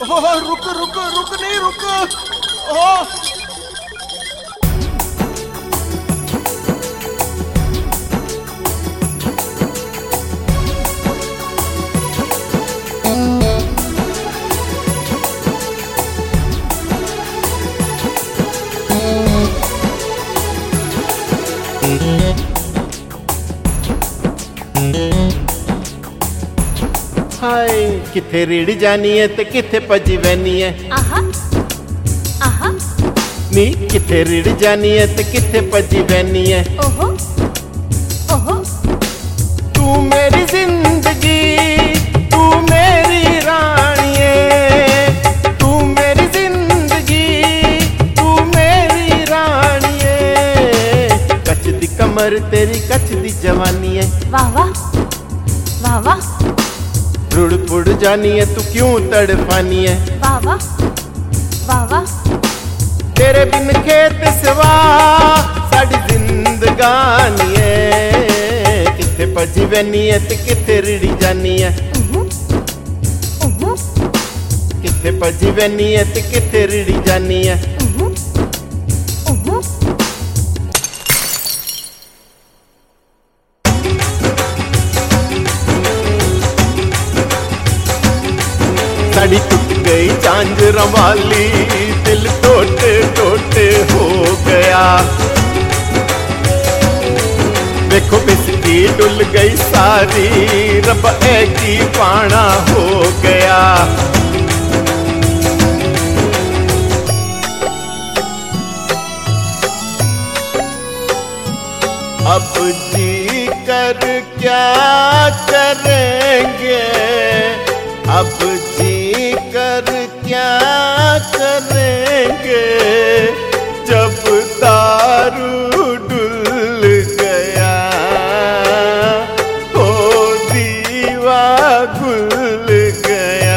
रुक रुक रुक नहीं रुक। ओह हाय किथे रेड़ी जानी है ते किथे भजी वैनी है। आहा आहा नी किथे रेड़ी जानी है ते किथे भजी वैनी है। ओहो ओहो तू मेरी जिंदगी तू मेरी रानी है। तू मेरी जिंदगी तू मेरी रानी है। कच दी कमर तेरी कच दी जवानी है। वाह वाह वाह वाह रुड़ पुड़ जानी है तू क्यों तड़फानी है। वाह वाह वाह वाह तेरे बिन खेत सिवा साड़ी जिंदगानी है। किथे भजी वैनी है ते किथे रिड़ी जानी है। किथे भजी वैनी है ते किथे रिड़ी जानी है। साड़ी टूट गई झांझरा वाली दिल टोटे टोटे हो गया। देखो बिस्की डुल गई सारी रब एक ही पाना हो गया। अब जी कर क्या करेंगे। अब जी कर क्या करेंगे जब दारू डुल गया हो दीवा गुल गया।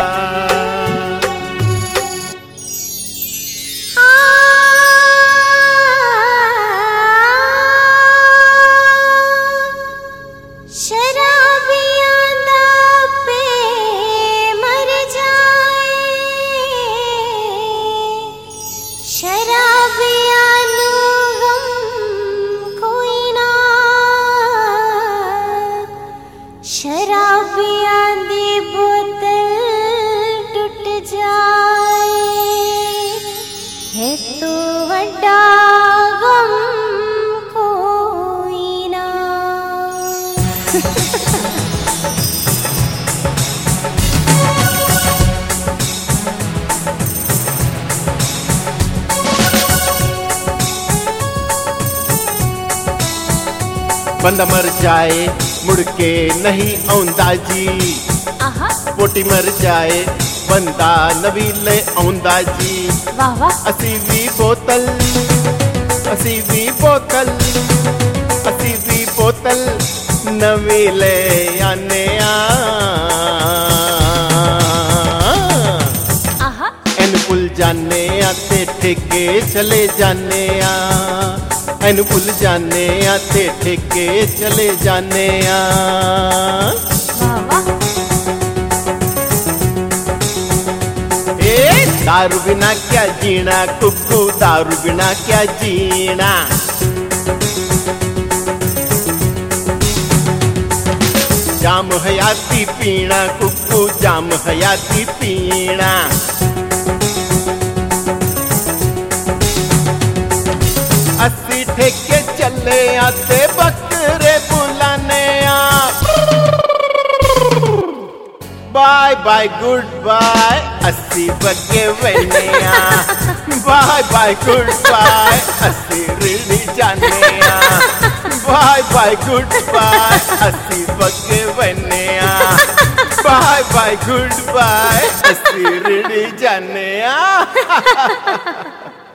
शराबियां दी बोतल टूट जाए है तो वड्डा गम कोई ना। बंदा मर जाए मुड़ के नहीं आउंदा जी। आहा पोटी मर जाए बंदा नवी ले आउंदा जी। वाह वाह असी भी बोतल असी भी बोतल असी भी बोतल नवी ले आने आहा एन भुल जाने ते ठेके चले जाने एन भुल जाने ते ठेके चले जाने वाह वाह दारू बिना क्या जीना कुक्कू दारू बिना क्या जीना। जाम हयाती पीना कुक्कू जाम हयाती पीना। अस्सी ठेके चले आते बकरे बुलाने बाय बाय गुड बाय अस्सी बगे वने बाय बाय गुड बाय अस्सी रिड़ी जाने बाय बाय गुड बाय अस्सी बगे वने बाय बाय गुड बाय अस्सी रिड़ी जाने